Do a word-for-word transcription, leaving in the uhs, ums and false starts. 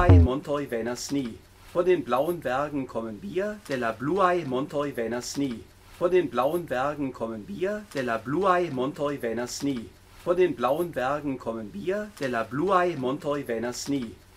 Bluae Montoi Venasni. Von den blauen Bergen kommen wir, della Bluae Montoi Venasni. Von den blauen Bergen kommen wir, della Bluae Montoi Venasni. Von den blauen Bergen kommen wir, della Bluae Montoi Venasni.